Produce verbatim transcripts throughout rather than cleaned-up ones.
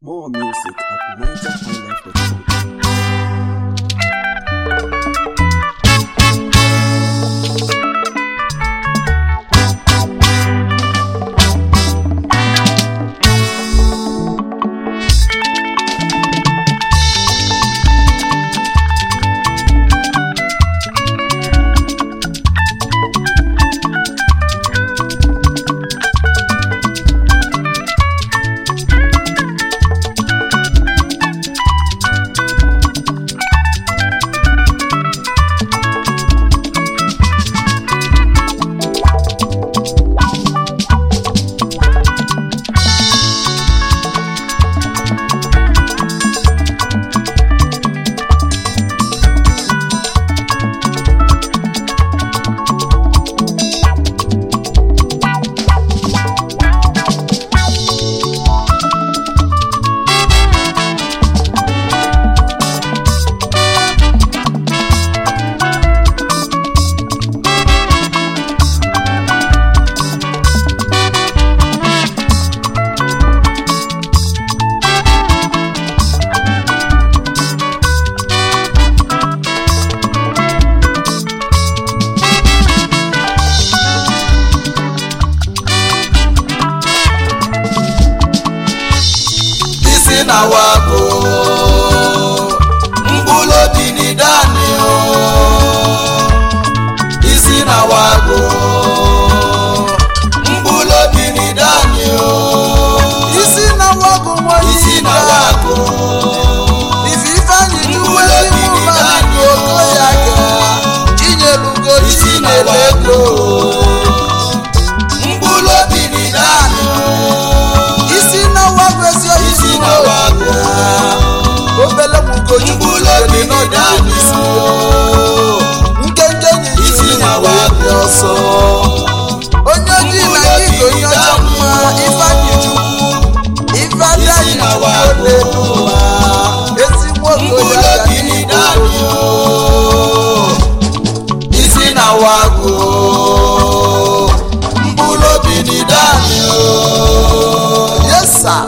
More music at niger high life dot com. na wako mbulo dini dani o isi na wako mbulo dini dani o isi na wako mwa isi na wako ififani tuwe dini dani oko yake chinye lugo isi na wako mbulo dini dani o isi na wako esio isi na wako obele mugo mbulo dini dani o nkenke nyi isi na wako so onye ji na iko nyocha mma ifani chukwu ifada isi na wako ezi mwoko mbulo ya dini dani o isi na wako mbulo dini dani o yes sir.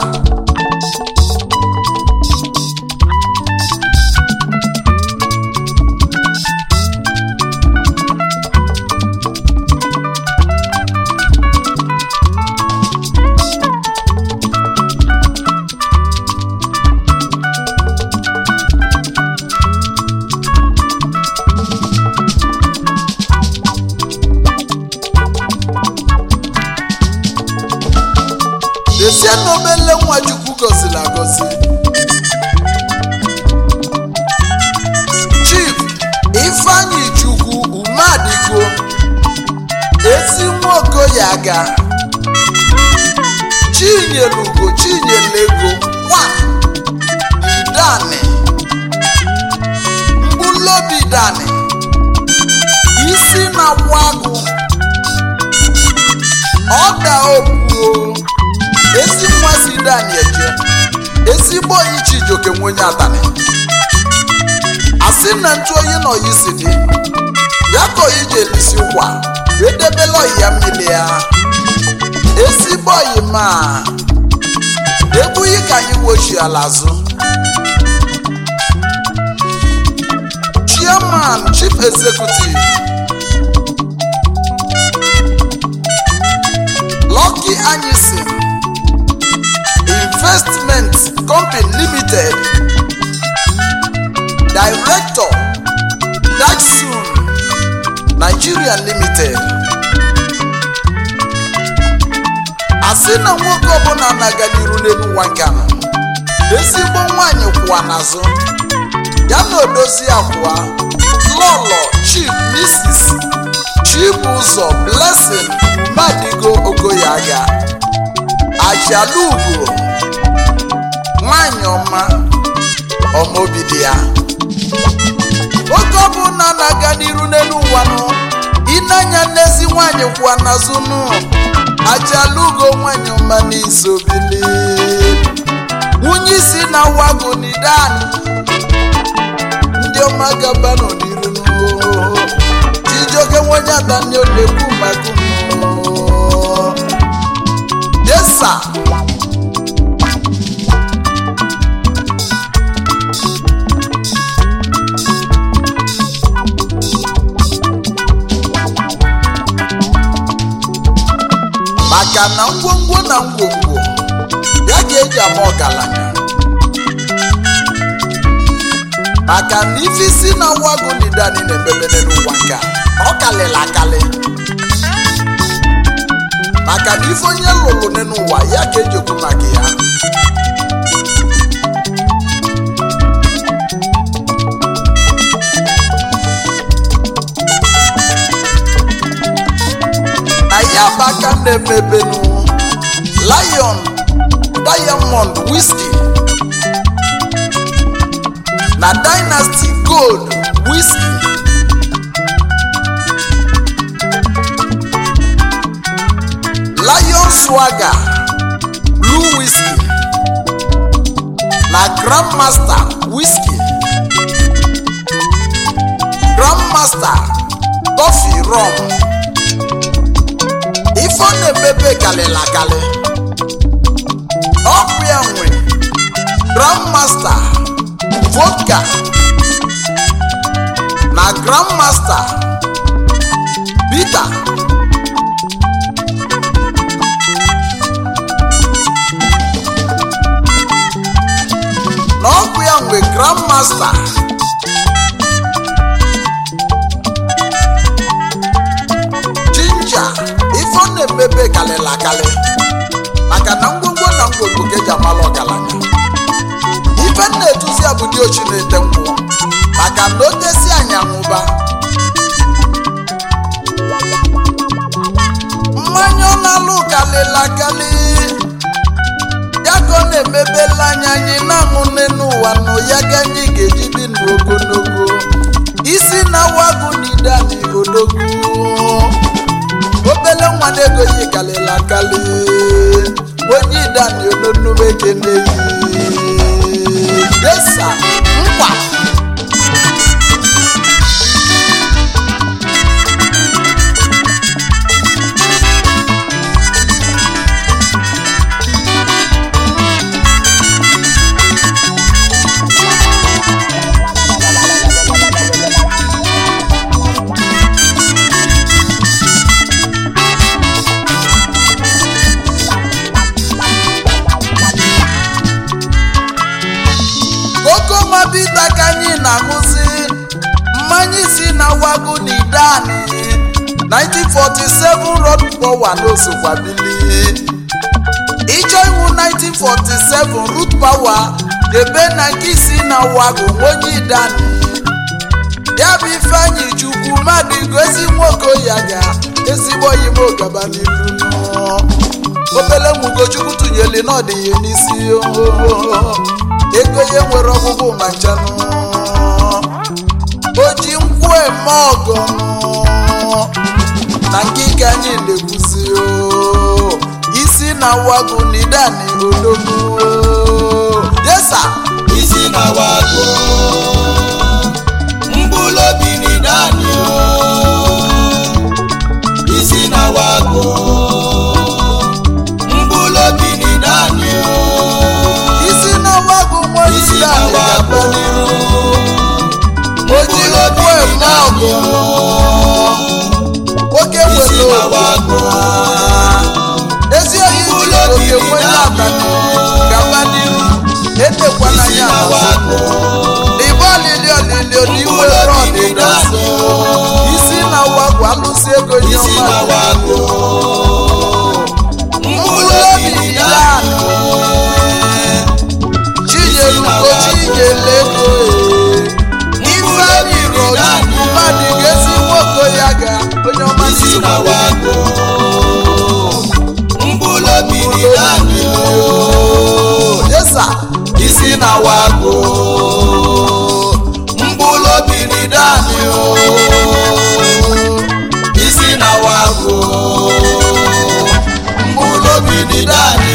Esi n'obele nwa Chukwu gọziri agọzi Chief Ifeanyi Chukwu Umadigo ezi nwokoyaga Chinyelugo Chinyelego one Idani Mbulobi Dani isi na wagu Oda Opuo ezi mwasi Dani eje ezigbo ichi joke nwenye atani asị na ntụ oyi na oyi si dị ya ka oyi ji elisi ụkwa edebela oyi ya mmiri ya ezigbo oyi ma ebughị ka anyị wochi ala azụ Chairman Chief Executive Lucky Anyịsị Investment Company Limited Director Daxun Nigeria Limited asị na nwoke ọbụla na-aga n'iru n'elu ụwa nke ahụ ezigbo nwaanyị kwụwa n'azụ ya na odozi akwụwa Lọlọ Chief Missus Chibụzọ Blessing Umadigo Okoyaga Ajalugo nwanyị ọma ọmọbidi ya oge ọbụla na-aga n'iru n'elu ụwa nụ ịnanya n'ezi nwanyị kwụwa n'azụ nụ Ajalugo nwanyị ọma n'isobili nwunye isi na wago n'idani ndị ọma gaba nọ n'iru nụ Chijioke nwenye atani olekwu maka nụ yesa maka na ngwongwo na ngwongwo ya ga-eji ama ọgaranya maka na ife isi na wago n'idani na-emebele n'ụwa nke a ọ kalịla akalị maka na ife onye lụrụ n'ụwa ya ka ejekwu maka ya na ya bụ aka na-emebenu Lion Diamond Whiskey na Dynasty Gold Whiskey Lion Swagger Blue Whiskey na Grandmaster Whiskey Grandmaster Coffee Rum ife ọ na-emebe kalịla kalị ọkụ ya nwe Grandmaster Vodka na Grandmaster Bitter na ọkụ ya nwe Grandmaster Ginger ife ọ na-emebe kalịla kalị maka na ngwongwo na ngwongwo ka eji amala ọgaranya ife na-eduzi ya bụ dị ochi na-ete nkwụ maka na o tesi anya nwụba mmanya ọ na-alụ kalịla kalị ya ka ọ na-emebela anya anyị na-aṅụ n'ụwa nụ ya ga anyị ga-eji dị ndụ ogologo isi na wago n'idani odogwu obele nwa na-ego yi kalịla kalị onye idani ononume keneyi desa nkwa Bita ka anyị na-aṅụzi mmanya isi na wago n'idani nineteen forty-seven Road Power n'osokwa bili ịchọ iwu nineteen forty-seven Root Power debe na nke isi na wago onye idani ya bụ Ifeanyi Chukwu mmadụ igozi nwoke ya ga ezigbo oyime gaba n'ilu obele nwugochukwu tụnyeli n'ọdịghị n'isi ego ya nwere ọgwụgwụ ma nchanụ o ji nkwụ eme ọgọ na nke anyị na-ekwuzi isi na wago n'idani odogwu desa isi na wago mbulobi n'idani isi na wago mbulobi n'idani isi na wago isi na wago mbulobi n'idani oke isi na wago ezi oyi ji oke nwe n'abalị gaba n'iru etekwana isi ya na wago n'igbe olili olili odiwe rọdịgasị isi na wago alụsị ego nye isi na ọma wago mbulobi n'idani Chinyere Chinyere ego Ifeanyi Rochukwu mmadụ ga-esi nwoke ya ga onye ọma isi na wago mbulobi n'idani yesa isi na wago mbulobi n'idani isi na wago mbulobi n'idani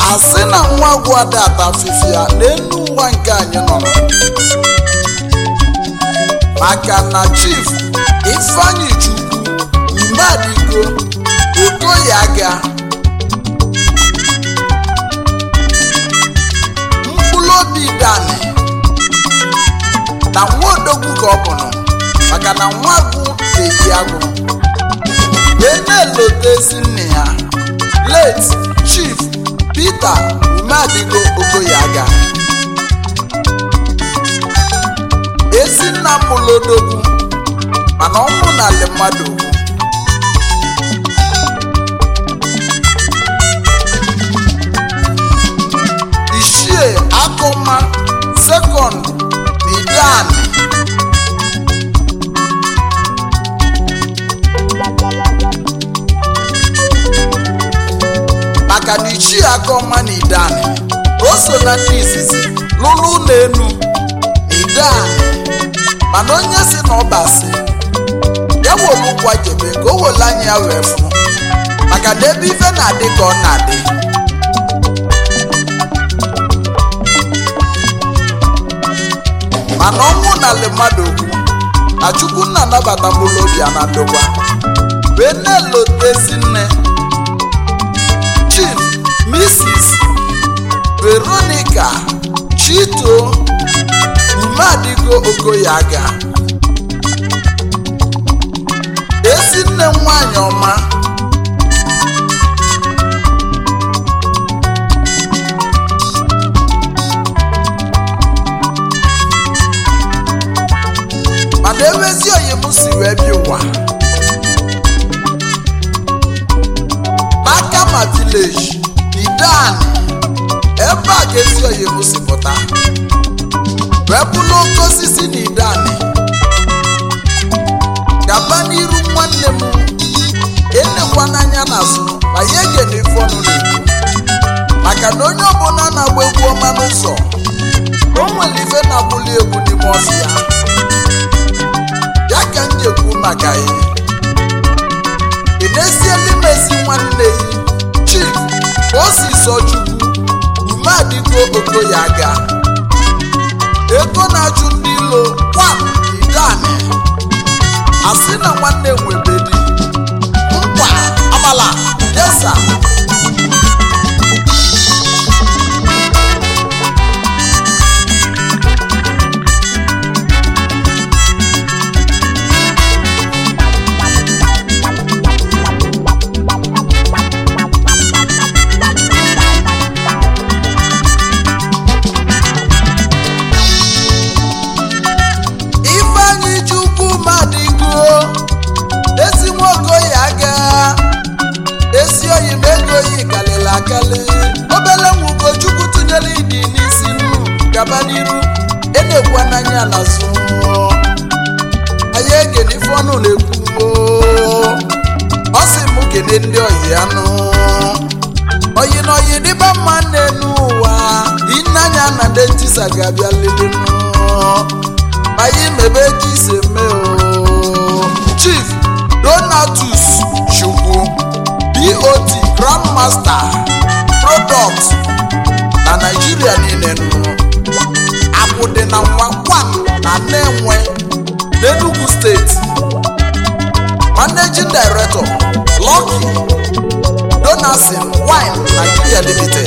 asị na nwa agwụ ada ata afịfịa n'elu ụwa nke anyị nọ maka na Chief Ifeanyi Chukwu Umadigo Okoyaga mkpụlụobi Dani na nwa odogwu ka ọ bụrụ maka na nwa agwụ na-eyi agwụ na-elotezi nne ya late Chief Peter Umadigo Okoyaga ezi nna mụlodogwu mana ọnwụ n'ala mmadụ ugwu Ishie Akụma Second Idani maka na Ishie Akụma na Idani o so na ndị izizi lụlụ ụlọ enu Idani mana onye si na ọbasi ya wolu ụkwa jebe ka o wele anya ya wee fụ maka na ebe ife na-adị ka ọ na-adị mana ọnwụ n'ala mmadụ okwu na Chukwu nna anabata mkpụrụ obi a na ndokwa wee na-elotezi nne Chief Missus Veronica Chito Umadigo Okoyaga ezi nne nwanyị ọma mana ewezi oyi m si wee bịa ụwa n'aka ma village Idani ebe a ka ezi oyi m si pụta wee bụlụ oke osisi na Idani gaba n'iru nwanne m enekwa n'anya n'azụ ma ya ege na ife ọnụ na-ekwu maka na onye ọbụla na-agba egwu ọma n'ụzọ o nwere ife na-agbuli egwu n'ime ọfịa ya ka m ji ekwu maka ya ị na-esiela imezi nwanne ya Chief Osisọchukwu Umadigo Okoyaga ego na-achụ ndị ilo kwa Idani asị na nwanne nwebedi nkwa amala yesa Ifeanyi Chukwu Umadigo ezi nwoke Okoyaga ezi oyi m ego yi kalịla akali obele nwugo Chukwu tụnyere ịdị n'isi nnu gaba n'iru enekwa n'anya n'azụ anyị ege n'ife ọnụ na-ekwu ọ sị m kene ndị oyi anụ oyi na oyi dịba mma n'elu ụwa ịnanya na ndị ntisa ga-abịa lelenu anyị mebe ka ise mee o Chief Donatus Chukwu B O T Grandmaster Product na Nigeria niile nụ akwụdị na nwa kwam na Nnewi n'Enugu Steeti Managing Director Lucky Donaldson Wine Nigeria Limited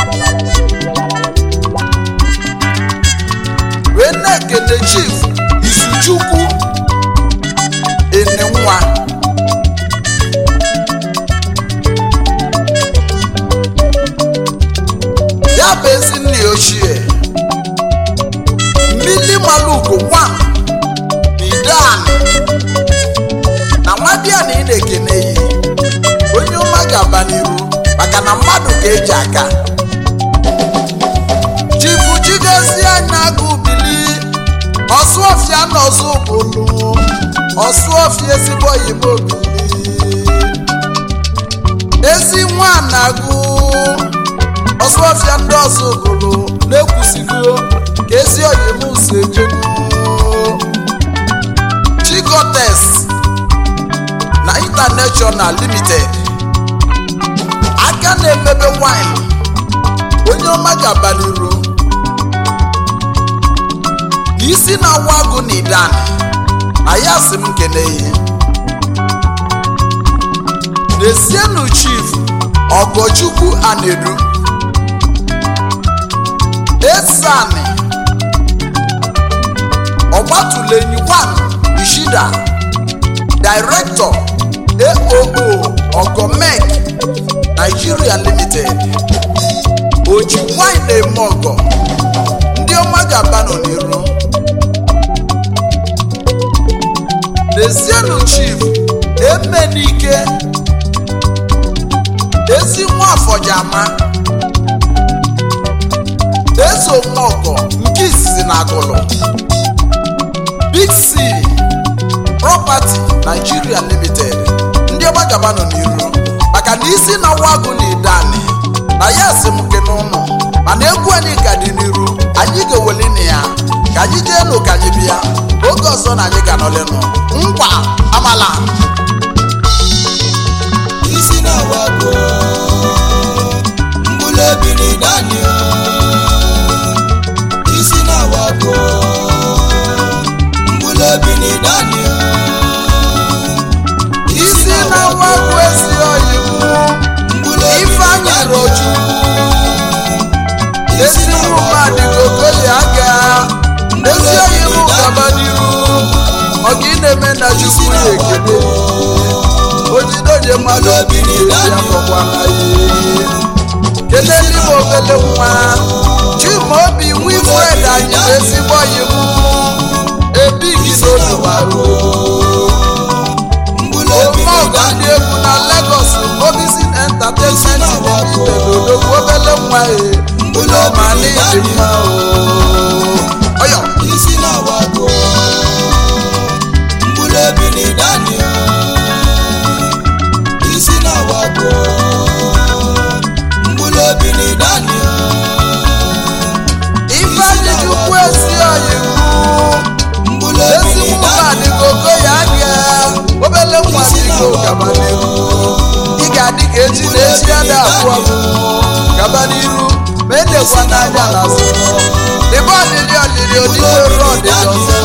wee na-ekele Chief Izuchukwu Enenwa ya bụ ezi nne ochie Mmili Malugo one Idani na nwadịa na ị na-ekene yi onye ọma ga-aba n'iru maka na mmadụ ga-eji aka Chifu Chigozie Anagu Bili Ọsụọfịa na Ọzụbụlụ Ọsụọfịa ezigbo oyibo Bili ezi nwa Anagu Ọsụọfịa ndị Ọzụbụlụ na-ekwusigo ka ezi oyibo si ejenu Chigotes na International Limited aka na-emebe wine onye ọma gaba n'iru isi na-awa agụ na Idan aya sị m kene ihe Desienu Chief Ogochukwu Anedu Esani Ogbatulenyi one Ishida Director A O O Ogomek Nigeria Limited Oji Wine Mogo ndị ọma ga-aba n'iru Desienu Chief Emenike Ezi Nwafọjama Ezo Mogo nke izizi na Agụlụ Big C Property Nigeria Limited ndị ọma gaba nọ n'iru maka na isi na wagụ na Idani na ya sị m nke n'ụlọ mana egwu anyị ga dị n'iru anyị ga-eweli na ya ka anyị jee nụ ka anyị bịa oge ọzọ na anyị ga-anọlenụ ngwa amala isi na wagụ mbulebi na Idani isi na wagụ mbulebi na Idani isi na wagụ ezi oyi Ifeanyi Roju ezi mmadụ gogoyi aga ezi oyi mụ gaba n'iru ọga ị na-eme na Chukwu ya ekele ojidonye mmadụ obi na-esi akọkwana ihe kele ndị m obele nwa Chimaobi Wilfred anyị ezigbo oyi mụ ebighi n'otuwaru Omeọga ndị egwu na Lagos Obisin Entertainment Limited odogwu obele nwa e ụlọma n'ịdị mma ọyọ isi na wagụ mbulebi na Idani isi na wagụ mbulebi na Idani Ifeanyi Chukwu ezi oyi ezi mmadụ gogo ya aga obele nwa dịgo gaba n'iru ị ga-adị ka echi na echi ya da abụọ gaba n'iru ma edekwa n'anya n'azụ dịbe ọlịlị ọlịlị odide ọrụ ọdịdị ọzọ